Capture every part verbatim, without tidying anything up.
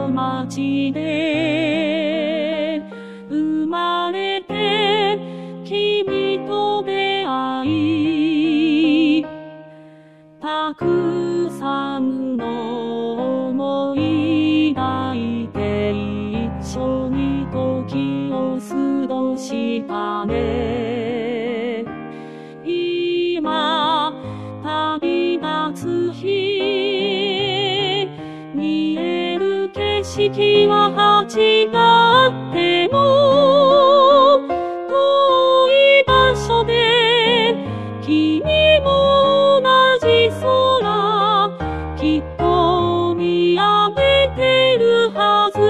の街で生まれて君と出会い、たくさんの思い抱いて一緒に時を過ごしたね。今旅立つ日、見える景色は違っても遠い場所で君も同じ空、きっと見上げてるはず。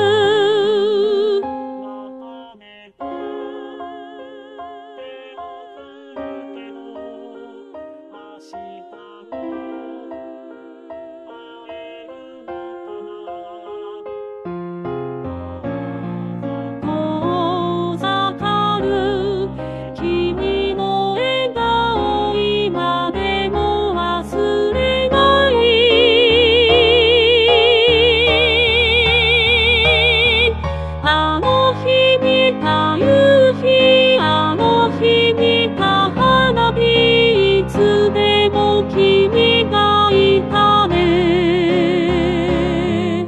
遠ざかる君の笑顔、今でも忘れない。あの日見た夕日、あの日見た花火、いつでも君がいたね。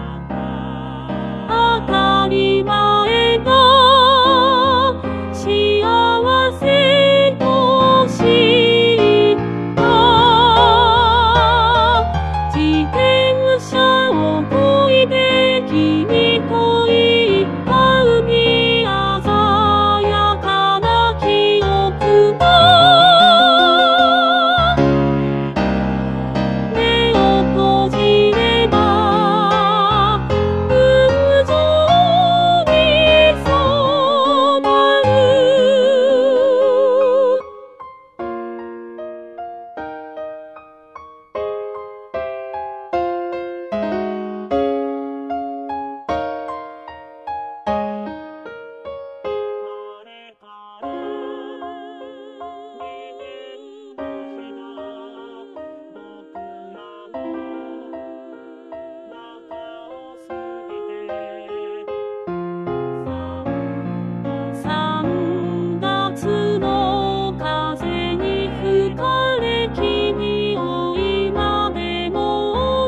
当たり前だ幸せと知った。自転車を漕いで君と行った海、鮮やかな記憶が目を閉じれば雲上に染まる。三月の風に吹かれ君を今でも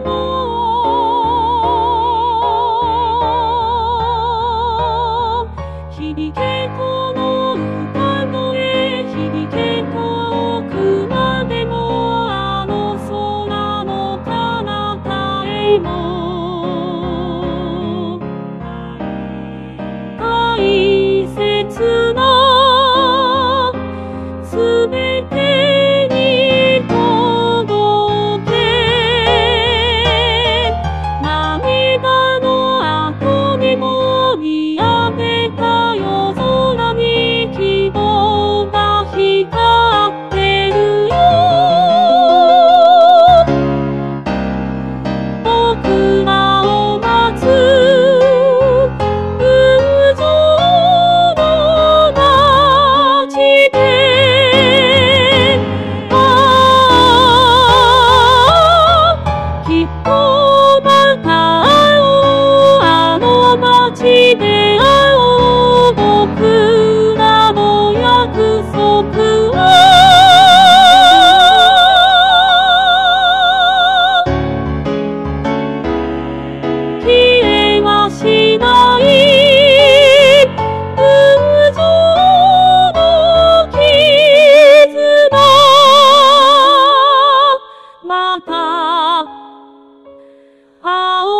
思う。響けこの歌声、響け遠くまでも、あの空の彼方へも。大切なすべてに届け、涙の後にも見上げた夜空に希望が光ってるよ。僕らを待つ雲上の街で、ああきっとまた会おう、あの街で会おう、僕らの約束は消えはしない。雲上の絆、また会おう。